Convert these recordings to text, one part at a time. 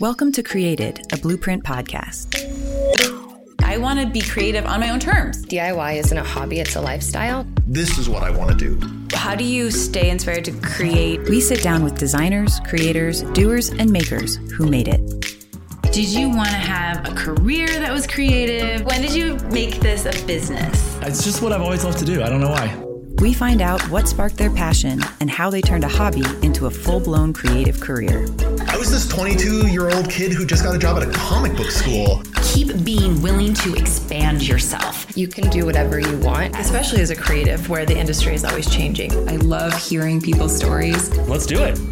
Welcome to Created, a Blueprint podcast. I want to be creative on my own terms. DIY isn't a hobby, it's a lifestyle. This is what I want to do. How do you stay inspired to create? We sit down with designers, creators, doers, and makers who made it. Did you want to have a career that was creative? When did you make this a business? It's just what I've always loved to do. I don't know why. We find out what sparked their passion and how they turned a hobby into a full-blown creative career. I was this 22-year-old kid who just got a job at a comic book school. Keep being willing to expand yourself. You can do whatever you want. Especially as a creative where the industry is always changing. I love hearing people's stories. Let's do it.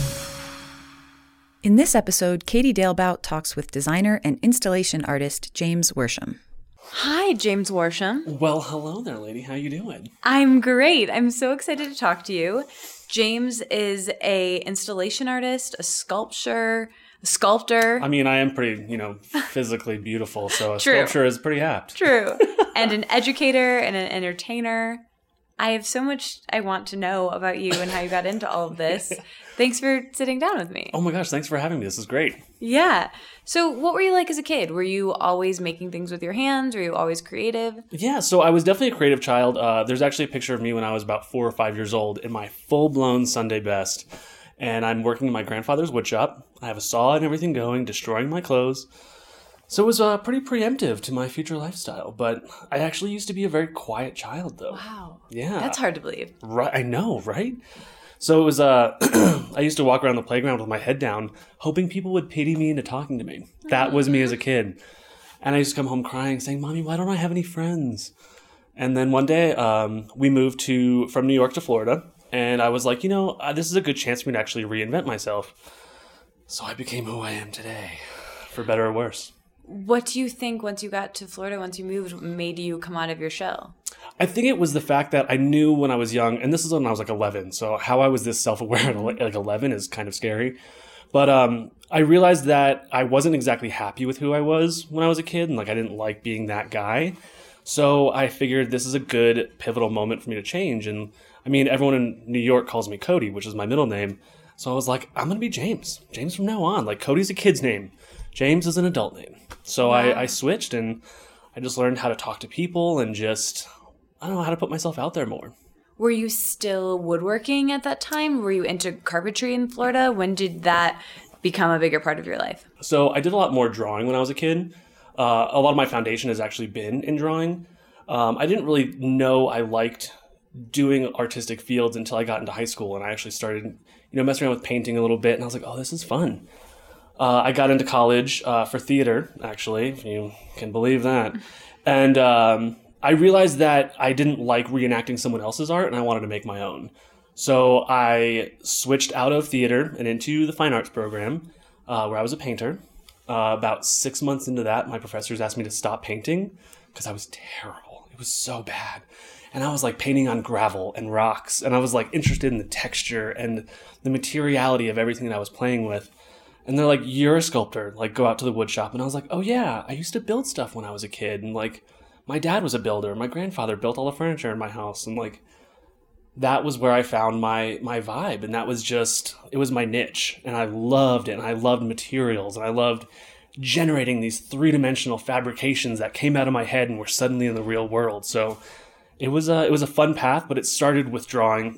In this episode, Katie Dalebout talks with designer and installation artist James Worsham. Hi, James Worsham. Well, hello there, lady. How you doing? I'm great. I'm so excited to talk to you. James is a installation artist, a sculptor. I mean, I am pretty, physically beautiful, so a sculpture is pretty apt. True. And an educator and an entertainer. I have so much I want to know about you and how you got into all of this. Thanks for sitting down with me. Oh my gosh, thanks for having me. This is great. Yeah. So what were you like as a kid? Were you always making things with your hands? Were you always creative? Yeah, so I was definitely a creative child. There's actually a picture of me when I was about 4 or 5 years old in my full-blown Sunday best. And I'm working in my grandfather's wood shop. I have a saw and everything going, destroying my clothes. So it was pretty preemptive to my future lifestyle. But I actually used to be a very quiet child, though. Wow. Yeah. That's hard to believe. Right, I know, right? So it was, I used to walk around the playground with my head down, hoping people would pity me into talking to me. That was me as a kid. And I used to come home crying, saying, "Mommy, why don't I have any friends?" And then one day, we moved from New York to Florida. And I was like, this is a good chance for me to actually reinvent myself. So I became who I am today, for better or worse. What do you think once you got to Florida, once you moved, made you come out of your shell? I think it was the fact that I knew when I was young, and this is when I was like 11, so how I was this self-aware at like 11 is kind of scary. But I realized that I wasn't exactly happy with who I was when I was a kid, and I didn't like being that guy. So I figured this is a good pivotal moment for me to change. And I mean, everyone in New York calls me Cody, which is my middle name. So I was like, I'm going to be James. James from now on. Cody's a kid's name. James is an adult name. So wow. I switched, and I just learned how to talk to people and just, I don't know, how to put myself out there more. Were you still woodworking at that time? Were you into carpentry in Florida? When did that become a bigger part of your life? So I did a lot more drawing when I was a kid. A lot of my foundation has actually been in drawing. I didn't really know I liked doing artistic fields until I got into high school, and I actually started, messing around with painting a little bit, and I was like, oh, this is fun. I got into college for theater, actually, if you can believe that. And I realized that I didn't like reenacting someone else's art, and I wanted to make my own. So I switched out of theater and into the fine arts program, where I was a painter. About 6 months into that, my professors asked me to stop painting because I was terrible. It was so bad. And I was painting on gravel and rocks, and I was interested in the texture and the materiality of everything that I was playing with. And they're like, "You're a sculptor, go out to the wood shop." And I was like, "Oh yeah, I used to build stuff when I was a kid." And my dad was a builder. My grandfather built all the furniture in my house. And that was where I found my vibe. And that was it was my niche. And I loved it. And I loved materials. And I loved generating these three-dimensional fabrications that came out of my head and were suddenly in the real world. So it was a fun path, but it started with drawing.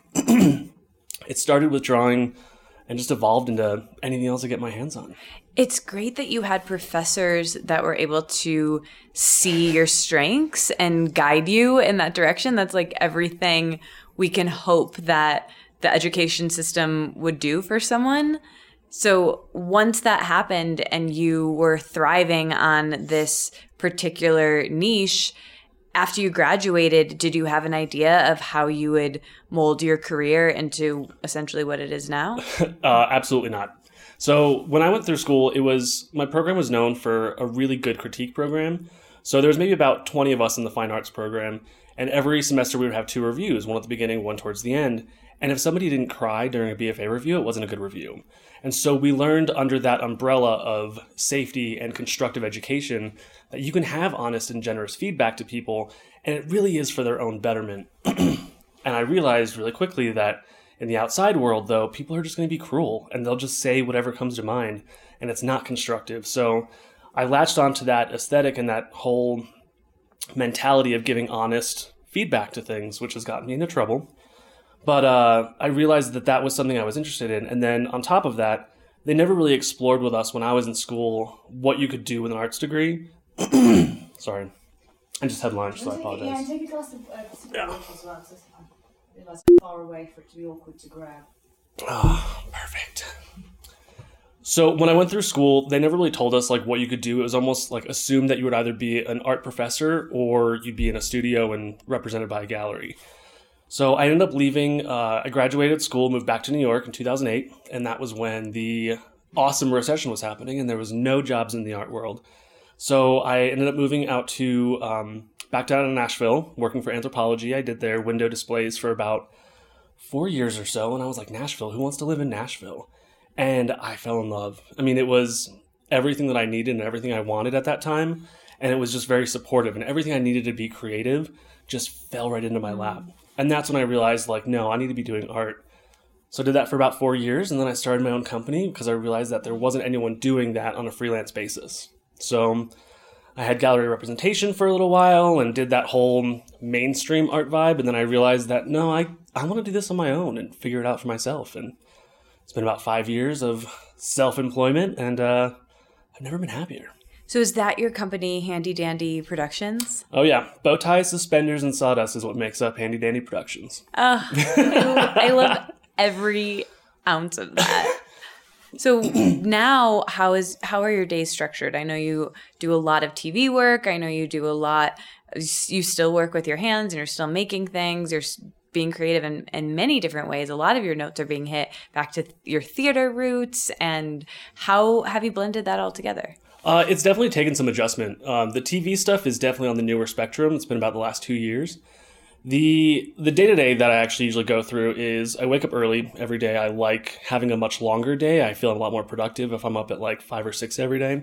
And just evolved into anything else I get my hands on. It's great that you had professors that were able to see your strengths and guide you in that direction. That's everything we can hope that the education system would do for someone. So once that happened and you were thriving on this particular niche, after you graduated, did you have an idea of how you would mold your career into essentially what it is now? Absolutely not. So when I went through school, my program was known for a really good critique program. So there was maybe about 20 of us in the fine arts program. And every semester we would have 2 reviews, one at the beginning, one towards the end. And if somebody didn't cry during a BFA review, it wasn't a good review. And so we learned under that umbrella of safety and constructive education that you can have honest and generous feedback to people, and it really is for their own betterment. And I realized really quickly that In the outside world, though, people are just going to be cruel and they'll just say whatever comes to mind, and it's not constructive. So I latched onto that aesthetic and that whole mentality of giving honest feedback to things, which has gotten me into trouble. But I realized that that was something I was interested in. And then on top of that, they never really explored with us when I was in school what you could do with an arts degree. Sorry. I just had lunch, so I apologize. Yeah, and take a glass of as well. So it's far away for it to be awkward to grab. Oh, perfect. So when I went through school, they never really told us like what you could do. It was almost like assumed that you would either be an art professor or you'd be in a studio and represented by a gallery. So I ended up leaving. I graduated school, moved back to New York in 2008, and that was when the awesome recession was happening and there was no jobs in the art world. So I ended up moving out to back down to Nashville, working for Anthropologie. I did their window displays for about 4 years or so, and I was like, Nashville, who wants to live in Nashville? And I fell in love. I mean, it was everything that I needed and everything I wanted at that time, and it was just very supportive, and everything I needed to be creative just fell right into my lap. And that's when I realized, like, no, I need to be doing art. So I did that for about 4 years, and then I started my own company because I realized that there wasn't anyone doing that on a freelance basis. So I had gallery representation for a little while and did that whole mainstream art vibe. And then I realized that, no, I want to do this on my own and figure it out for myself. And it's been about 5 years of self-employment, and I've never been happier. So is that your company, Handy Dandy Productions? Oh, yeah. Bow ties, suspenders, and sawdust is what makes up Handy Dandy Productions. I love every ounce of that. So now, how are your days structured? I know you do a lot of TV work. I know you do a lot. You still work with your hands, and you're still making things. You're being creative in many different ways. A lot of your notes are being hit back to your theater roots. And how have you blended that all together? It's definitely taken some adjustment. The TV stuff is definitely on the newer spectrum. It's been about the last 2 years. The day-to-day that I actually usually go through is I wake up early every day. I like having a much longer day. I feel a lot more productive if I'm up at like 5 or 6 every day.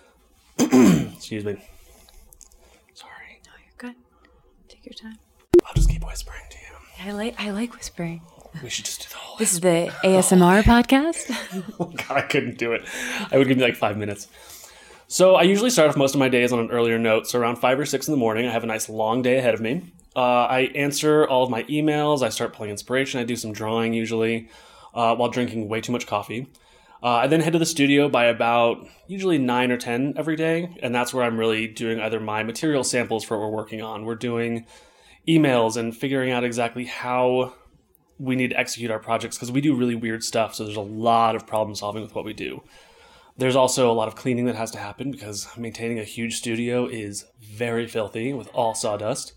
Excuse me. Sorry. No, you're good. Take your time. I'll just keep whispering to you. I like whispering. We should just do the whole This is the ASMR podcast? Oh, God, I couldn't do it. I would give me like 5 minutes. So I usually start off most of my days on an earlier note. So around 5 or 6 in the morning, I have a nice long day ahead of me. I answer all of my emails. I start pulling inspiration. I do some drawing usually while drinking way too much coffee. I then head to the studio by about usually 9 or 10 every day. And that's where I'm really doing either my material samples for what we're working on. We're doing emails and figuring out exactly how we need to execute our projects because we do really weird stuff. So there's a lot of problem solving with what we do. There's also a lot of cleaning that has to happen because maintaining a huge studio is very filthy with all sawdust.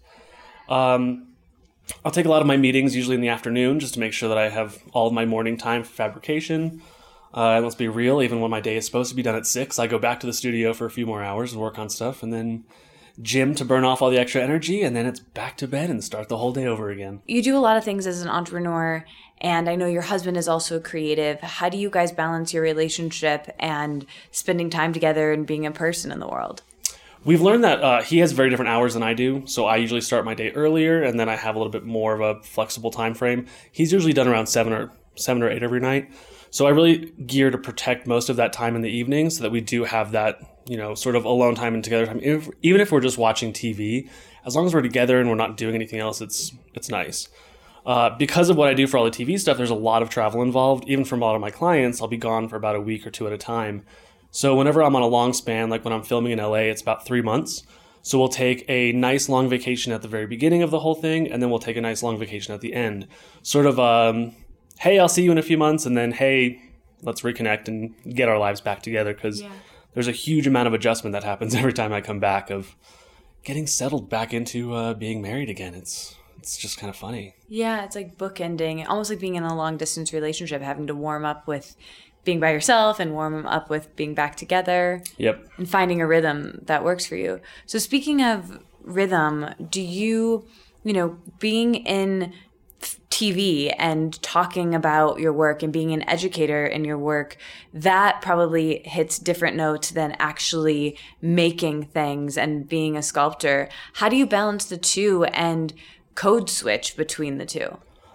I'll take a lot of my meetings usually in the afternoon just to make sure that I have all of my morning time for fabrication. And let's be real, even when my day is supposed to be done at 6, I go back to the studio for a few more hours and work on stuff, and then gym to burn off all the extra energy, and then it's back to bed and start the whole day over again. You do a lot of things as an entrepreneur, and I know your husband is also creative. How do you guys balance your relationship and spending time together and being a person in the world? We've learned that he has very different hours than I do, so I usually start my day earlier, and then I have a little bit more of a flexible time frame. He's usually done around 7 or 8 every night, so I really gear to protect most of that time in the evening so that we do have that, sort of alone time and together time. Even if we're just watching TV, as long as we're together and we're not doing anything else, it's nice. Because of what I do for all the TV stuff, there's a lot of travel involved. Even from a lot of my clients, I'll be gone for about a week or 2 at a time. So whenever I'm on a long span, like when I'm filming in LA, it's about 3 months. So we'll take a nice long vacation at the very beginning of the whole thing, and then we'll take a nice long vacation at the end. Sort of, hey, I'll see you in a few months, and then, hey, let's reconnect and get our lives back together, because there's a huge amount of adjustment that happens every time I come back of getting settled back into being married again. It's just kind of funny. Yeah, it's like bookending, almost like being in a long-distance relationship, having to warm up with being by yourself and warm up with being back together. Yep. And finding a rhythm that works for you. So speaking of rhythm, do you, being in TV and talking about your work and being an educator in your work, that probably hits different notes than actually making things and being a sculptor. How do you balance the two and code switch between the two?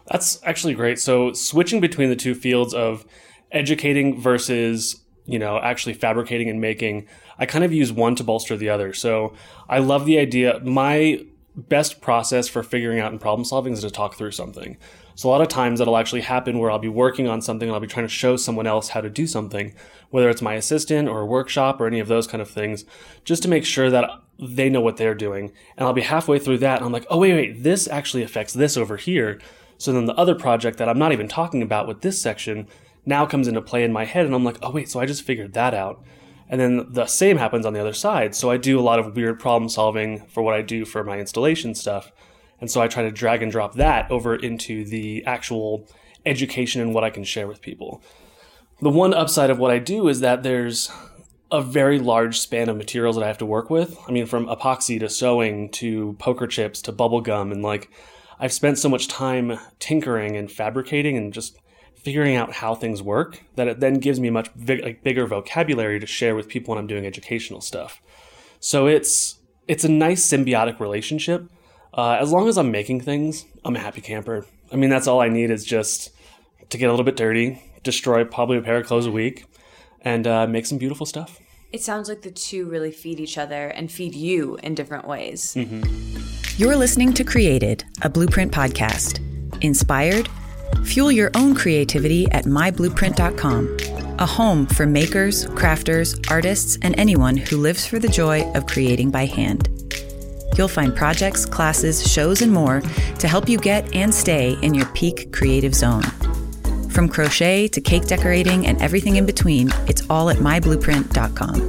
That's actually great. So switching between the two fields of educating versus, actually fabricating and making, I kind of use one to bolster the other. So I love the idea. My best process for figuring out and problem solving is to talk through something. So a lot of times that'll actually happen where I'll be working on something and I'll be trying to show someone else how to do something, whether it's my assistant or a workshop or any of those kind of things, just to make sure that they know what they're doing. And I'll be halfway through that and I'm like, oh, wait, this actually affects this over here. So then the other project that I'm not even talking about with this section now comes into play in my head. And I'm like, oh, wait, so I just figured that out. And then the same happens on the other side. So I do a lot of weird problem solving for what I do for my installation stuff. And so I try to drag and drop that over into the actual education and what I can share with people. The one upside of what I do is that there's a very large span of materials that I have to work with. I mean, from epoxy to sewing to poker chips to bubble gum. And I've spent so much time tinkering and fabricating and just figuring out how things work that it then gives me much bigger vocabulary to share with people when I'm doing educational stuff. So it's a nice symbiotic relationship. As long as I'm making things, I'm a happy camper. I mean, that's all I need is just to get a little bit dirty, destroy probably a pair of clothes a week, and make some beautiful stuff. It sounds like the two really feed each other and feed you in different ways. Mm-hmm. You're listening to Created, a Blueprint podcast. Inspired? Fuel your own creativity at myblueprint.com, a home for makers, crafters, artists, and anyone who lives for the joy of creating by hand. You'll find projects, classes, shows, and more to help you get and stay in your peak creative zone. From crochet to cake decorating and everything in between, it's all at myblueprint.com.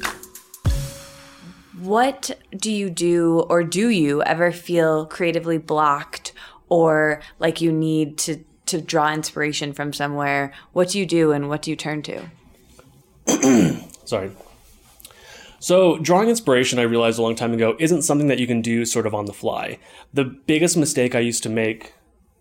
What do you do, or do you ever feel creatively blocked or like you need to draw inspiration from somewhere? What do you do and what do you turn to? Sorry. So drawing inspiration, I realized a long time ago, isn't something that you can do sort of on the fly. The biggest mistake I used to make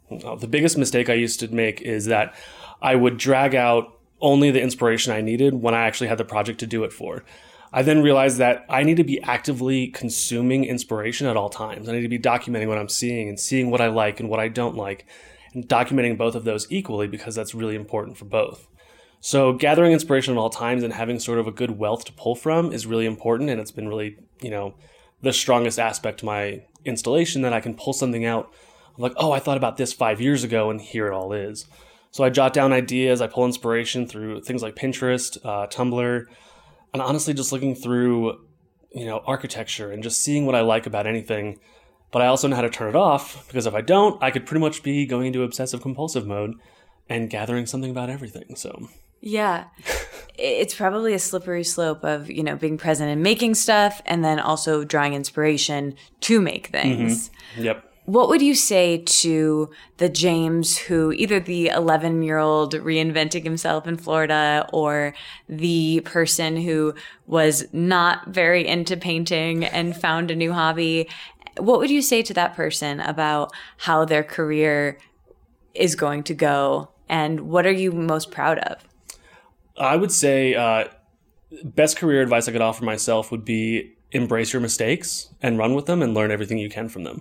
is that I would drag out only the inspiration I needed when I actually had the project to do it for. I then realized that I need to be actively consuming inspiration at all times. I need to be documenting what I'm seeing and seeing what I like and what I don't like, and documenting both of those equally because that's really important for both. So gathering inspiration at all times and having sort of a good wealth to pull from is really important, and it's been really, the strongest aspect to my installation, that I can pull something out. I'm like, oh, I thought about this 5 years ago, and here it all is. So I jot down ideas, I pull inspiration through things like Pinterest, Tumblr, and honestly just looking through, architecture and just seeing what I like about anything. But I also know how to turn it off, because if I don't, I could pretty much be going into obsessive compulsive mode and gathering something about everything. So yeah, it's probably a slippery slope of, being present and making stuff and then also drawing inspiration to make things. Mm-hmm. Yep. What would you say to the James who, either the 11-year-old reinventing himself in Florida or the person who was not very into painting and found a new hobby? What would you say to that person about how their career is going to go, and what are you most proud of? I would say best career advice I could offer myself would be embrace your mistakes and run with them and learn everything you can from them.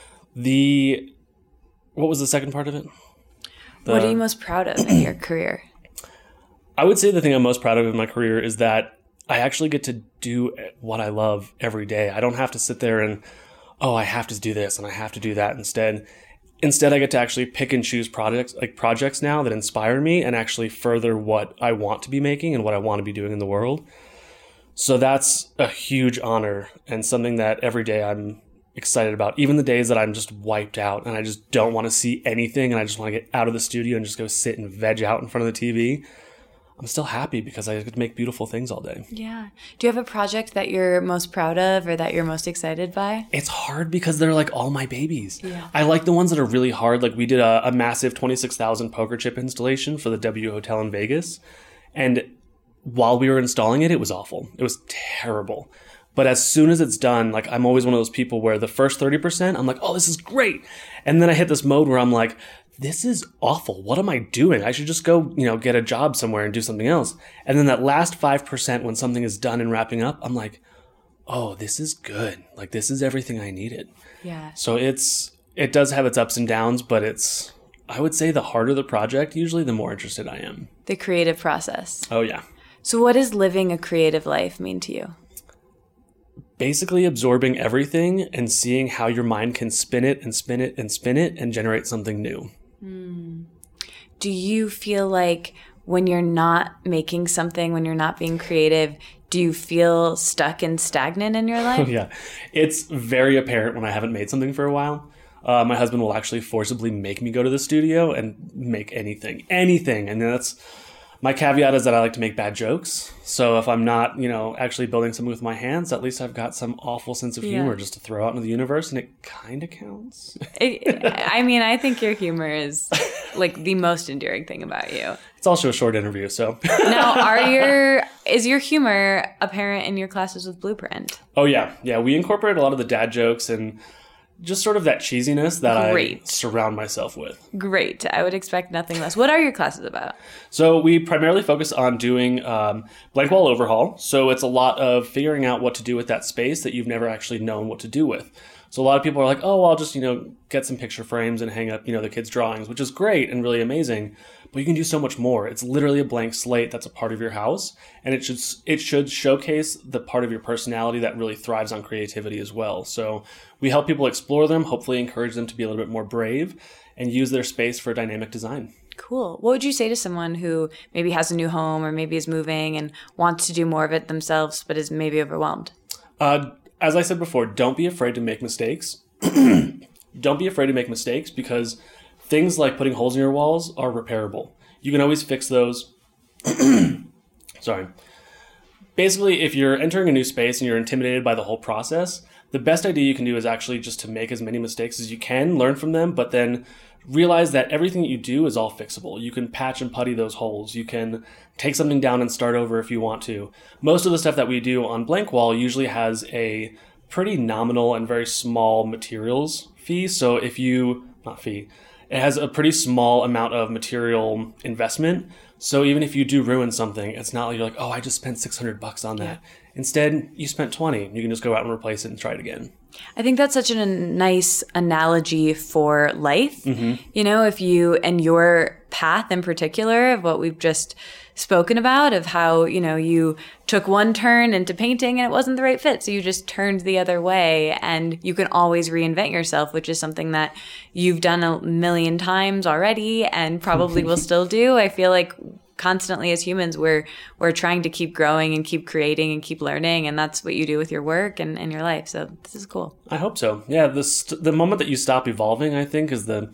What was the second part of it? What are you most proud of in your career? I would say the thing I'm most proud of in my career is that I actually get to do what I love every day. I don't have to sit there and, I have to do this and I have to do that instead. Instead, I get to actually pick and choose projects now that inspire me and actually further what I want to be making and what I want to be doing in the world. So that's a huge honor and something that every day I'm excited about. Even the days that I'm just wiped out and I just don't want to see anything and I just want to get out of the studio and just go sit and veg out in front of the TV, I'm still happy because I get to make beautiful things all day. Yeah. Do you have a project that you're most proud of or that you're most excited by? It's hard because they're like all my babies. Yeah. I like the ones that are really hard. Like we did a massive 26,000 poker chip installation for the W Hotel in Vegas. And while we were installing it, it was awful. It was terrible. But as soon as it's done, like I'm always one of those people where the first 30%, I'm like, oh, this is great. And then I hit this mode where I'm like, this is awful. What am I doing? I should just go, get a job somewhere and do something else. And then that last 5% when something is done and wrapping up, I'm like, oh, this is good. Like this is everything I needed. Yeah. So it does have its ups and downs, but it's I would say the harder the project, usually the more interested I am. The creative process. Oh, yeah. So what does living a creative life mean to you? Basically absorbing everything and seeing how your mind can spin it and spin it and spin it and generate something new. Do you feel like when you're not making something, when you're not being creative, do you feel stuck and stagnant in your life? Yeah. It's very apparent when I haven't made something for a while. My husband will actually forcibly make me go to the studio and make anything. And that's my caveat is that I like to make bad jokes. So if I'm not, actually building something with my hands, at least I've got some awful sense of humor just to throw out into the universe, and it kind of counts. I think your humor is like the most endearing thing about you. It's also a short interview, so. Now, is your humor apparent in your classes with Blueprint? Oh, yeah. Yeah, we incorporate a lot of the dad jokes and just sort of that cheesiness that I surround myself with. Great. I would expect nothing less. What are your classes about? So we primarily focus on doing blank wall overhaul. So it's a lot of figuring out what to do with that space that you've never actually known what to do with. So a lot of people are like, oh, I'll just, get some picture frames and hang up, the kids' drawings, which is great and really amazing. But you can do so much more. It's literally a blank slate that's a part of your house. And it should showcase the part of your personality that really thrives on creativity as well. So we help people explore them, hopefully encourage them to be a little bit more brave and use their space for dynamic design. Cool. What would you say to someone who maybe has a new home or maybe is moving and wants to do more of it themselves but is maybe overwhelmed? As I said before, don't be afraid to make mistakes. Don't be afraid to make mistakes because things like putting holes in your walls are repairable. You can always fix those. Sorry. Basically, if you're entering a new space and you're intimidated by the whole process, the best idea you can do is actually just to make as many mistakes as you can, learn from them, but then realize that everything that you do is all fixable. You can patch and putty those holes. You can take something down and start over if you want to. Most of the stuff that we do on Blank Wall usually has a pretty nominal and very small materials fee. So it has a pretty small amount of material investment. So even if you do ruin something, it's not like you're like, oh, I just spent $600 on that. Yeah. Instead, you spent $20. You can just go out and replace it and try it again. I think that's such a nice analogy for life. Mm-hmm. If you and your path in particular of what we've just spoken about, of how, you took one turn into painting and it wasn't the right fit. So you just turned the other way, and you can always reinvent yourself, which is something that you've done a million times already and probably will still do. I feel like constantly as humans, we're trying to keep growing and keep creating and keep learning. And that's what you do with your work and your life. So this is cool. I hope so. Yeah. The moment that you stop evolving, I think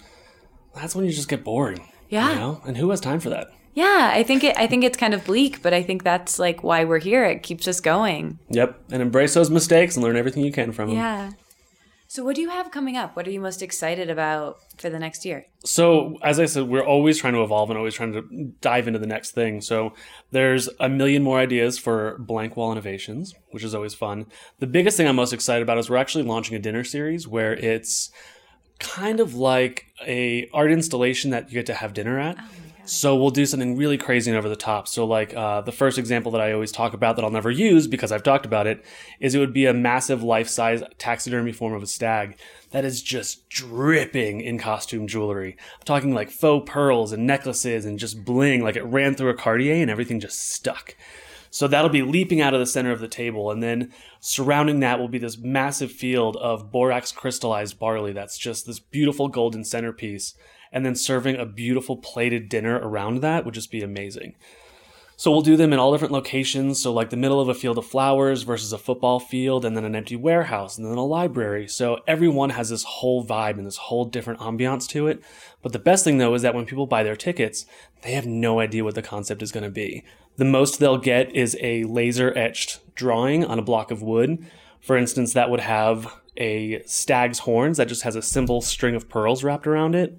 that's when you just get boring. Yeah. And who has time for that? Yeah. I think it's kind of bleak, but I think that's like why we're here. It keeps us going. Yep. And embrace those mistakes and learn everything you can from them. Yeah. So what do you have coming up? What are you most excited about for the next year? So, as I said, we're always trying to evolve and always trying to dive into the next thing. So there's a million more ideas for Blank Wall Innovations, which is always fun. The biggest thing I'm most excited about is we're actually launching a dinner series where it's kind of like a art installation that you get to have dinner at. So we'll do something really crazy and over the top. So like the first example that I always talk about that I'll never use because I've talked about it is it would be a massive life-size taxidermy form of a stag that is just dripping in costume jewelry. I'm talking like faux pearls and necklaces and just bling, like it ran through a Cartier and everything just stuck. So that'll be leaping out of the center of the table, and then surrounding that will be this massive field of borax crystallized barley that's just this beautiful golden centerpiece. And then serving a beautiful plated dinner around that would just be amazing. So we'll do them in all different locations. So like the middle of a field of flowers versus a football field, and then an empty warehouse, and then a library. So everyone has this whole vibe and this whole different ambiance to it. But the best thing though is that when people buy their tickets, they have no idea what the concept is going to be. The most they'll get is a laser etched drawing on a block of wood. For instance, that would have a stag's horns that just has a simple string of pearls wrapped around it.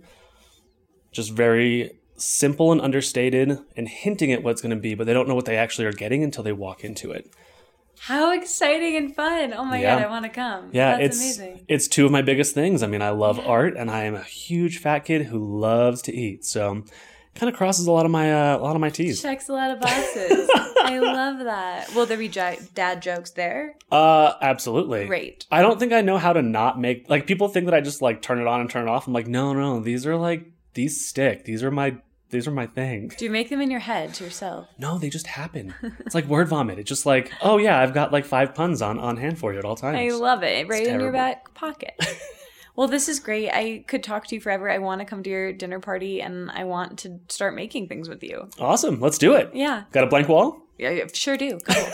Just very simple and understated and hinting at what it's going to be, but they don't know what they actually are getting until they walk into it. How exciting and fun. Oh my God, I want to come. Yeah, That's amazing. It's two of my biggest things. I mean, I love art and I am a huge fat kid who loves to eat. So kind of crosses a lot of my T's. Checks a lot of boxes. I love that. Will there be dad jokes there? Absolutely. Great. I don't think I know how to not make, like, people think that I just like turn it on and turn it off. I'm like, no, these are like these stick. These are my thing. Do you make them in your head to yourself? No, they just happen. It's like word vomit. It's just like, oh yeah, I've got like 5 puns on hand for you at all times. I love it. Right in your terrible. back pocket. Well, this is great. I could talk to you forever. I want to come to your dinner party and I want to start making things with you. Awesome. Let's do it. Yeah. Got a blank wall? Yeah, sure do. Go.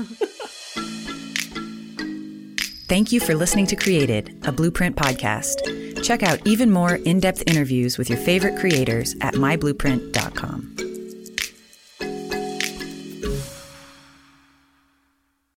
Thank you for listening to Created, a Blueprint podcast. Check out even more in-depth interviews with your favorite creators at myblueprint.com.